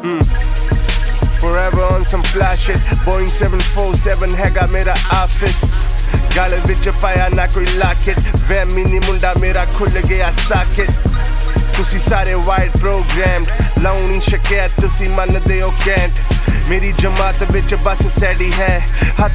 Forever on some fly shit. Boeing 747 हैगा मेरा office. गल विच पाया ना कोई locket. वह मिनी मुंडा मेरा खुल गया socket. तुसी सारे wide programmed. लाऊं नी शिकायत तुसी मनदे हो can't. मेरी जमात विच बस सैडी है. हथ